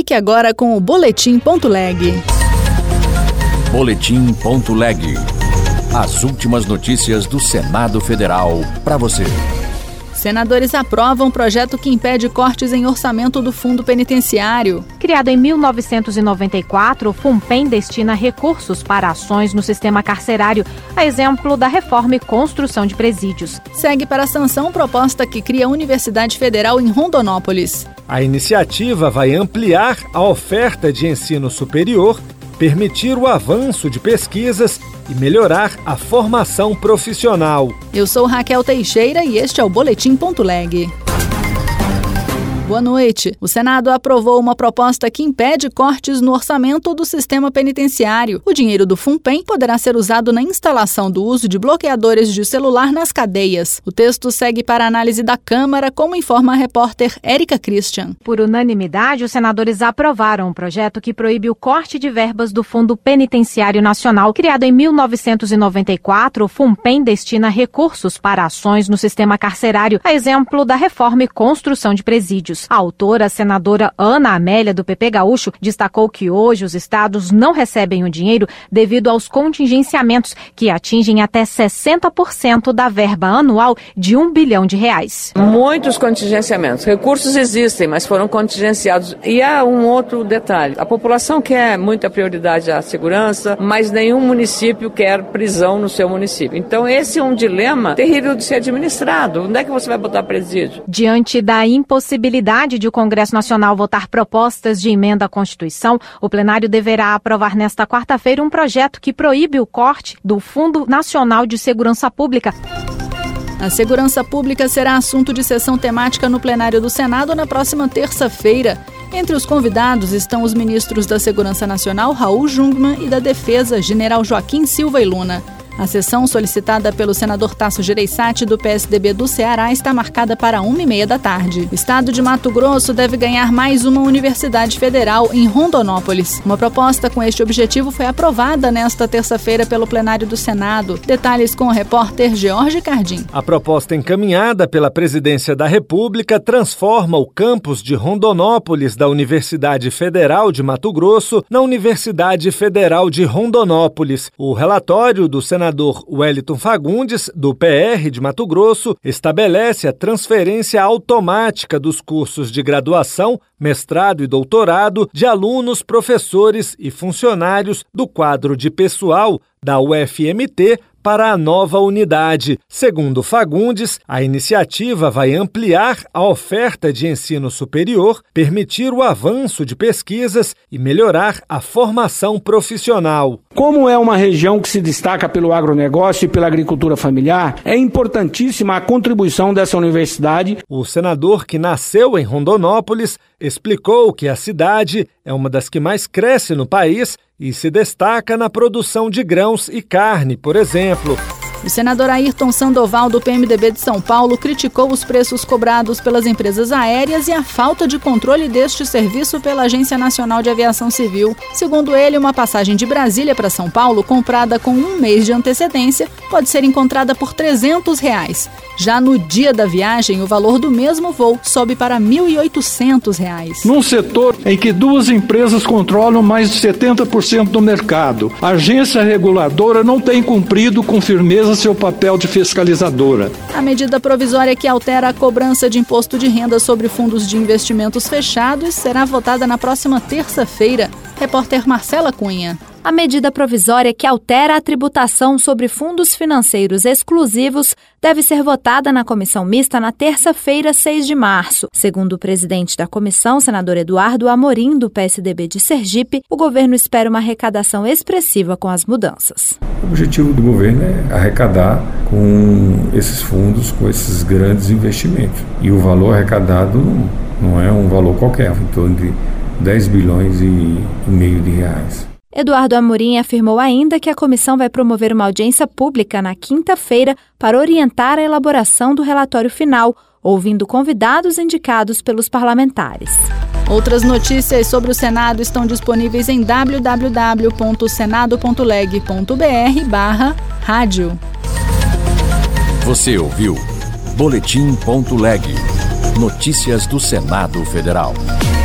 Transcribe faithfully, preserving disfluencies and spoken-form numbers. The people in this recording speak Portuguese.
Fique agora com o Boletim.leg. Boletim.leg. As últimas notícias do Senado Federal para você. Senadores aprovam projeto que impede cortes em orçamento do Fundo Penitenciário. Criado em mil novecentos e noventa e quatro, o FUNPEN destina recursos para ações no sistema carcerário, a exemplo da reforma e construção de presídios. Segue para a sanção proposta que cria a Universidade Federal em Rondonópolis. A iniciativa vai ampliar a oferta de ensino superior, permitir o avanço de pesquisas e melhorar a formação profissional. Eu sou Raquel Teixeira e este é o Boletim.leg. Boa noite. O Senado aprovou uma proposta que impede cortes no orçamento do sistema penitenciário. O dinheiro do FUNPEN poderá ser usado na instalação do uso de bloqueadores de celular nas cadeias. O texto segue para análise da Câmara, como informa a repórter Érica Christian. Por unanimidade, os senadores aprovaram um projeto que proíbe o corte de verbas do Fundo Penitenciário Nacional. Criado em mil novecentos e noventa e quatro, o FUNPEN destina recursos para ações no sistema carcerário, a exemplo da reforma e construção de presídios. A autora, a senadora Ana Amélia, do P P Gaúcho, destacou que hoje os estados não recebem o dinheiro devido aos contingenciamentos, que atingem até sessenta por cento da verba anual de um bilhão de reais. Muitos contingenciamentos. Recursos existem, mas foram contingenciados. E há um outro detalhe. A população quer muita prioridade à segurança, mas nenhum município quer prisão no seu município. Então esse é um dilema terrível de ser administrado. Onde é que você vai botar presídio? Diante da impossibilidade de o Congresso Nacional votar propostas de emenda à Constituição, o plenário deverá aprovar nesta quarta-feira um projeto que proíbe o corte do Fundo Nacional de Segurança Pública. A segurança pública será assunto de sessão temática no plenário do Senado na próxima terça-feira. Entre os convidados estão os ministros da Segurança Nacional, Raul Jungmann, e da Defesa, General Joaquim Silva e Luna. A sessão, solicitada pelo senador Tasso Gereissati, do P S D B do Ceará, está marcada para uma e meia da tarde. O estado de Mato Grosso deve ganhar mais uma universidade federal em Rondonópolis. Uma proposta com este objetivo foi aprovada nesta terça-feira pelo plenário do Senado. Detalhes com o repórter George Cardim. A proposta encaminhada pela Presidência da República transforma o campus de Rondonópolis da Universidade Federal de Mato Grosso na Universidade Federal de Rondonópolis. O relatório do senador senador Wellington Fagundes, do P R de Mato Grosso, estabelece a transferência automática dos cursos de graduação, mestrado e doutorado de alunos, professores e funcionários do quadro de pessoal da U F M T para a nova unidade. Segundo Fagundes, a iniciativa vai ampliar a oferta de ensino superior, permitir o avanço de pesquisas e melhorar a formação profissional. Como é uma região que se destaca pelo agronegócio e pela agricultura familiar, é importantíssima a contribuição dessa universidade. O senador, que nasceu em Rondonópolis, explicou que a cidade é uma das que mais cresce no país e se destaca na produção de grãos e carne, por exemplo. O senador Ayrton Sandoval, do P M D B de São Paulo, criticou os preços cobrados pelas empresas aéreas e a falta de controle deste serviço pela Agência Nacional de Aviação Civil. Segundo ele, uma passagem de Brasília para São Paulo, comprada com um mês de antecedência, pode ser encontrada por trezentos reais. Já no dia da viagem, o valor do mesmo voo sobe para mil e oitocentos reais. Num setor em que duas empresas controlam mais de setenta por cento do mercado, a agência reguladora não tem cumprido com firmeza seu papel de fiscalizadora. A medida provisória que altera a cobrança de imposto de renda sobre fundos de investimentos fechados será votada na próxima terça-feira. Repórter Marcela Cunha. A medida provisória que altera a tributação sobre fundos financeiros exclusivos deve ser votada na comissão mista na terça-feira, seis de março. Segundo o presidente da comissão, senador Eduardo Amorim, do P S D B de Sergipe, o governo espera uma arrecadação expressiva com as mudanças. O objetivo do governo é arrecadar com esses fundos, com esses grandes investimentos. E o valor arrecadado não é um valor qualquer, em torno de dez bilhões e meio de reais. Eduardo Amorim afirmou ainda que a comissão vai promover uma audiência pública na quinta-feira para orientar a elaboração do relatório final, ouvindo convidados indicados pelos parlamentares. Outras notícias sobre o Senado estão disponíveis em w w w ponto senado ponto leg ponto b r barra rádio. Você ouviu Boletim.leg. Notícias do Senado Federal.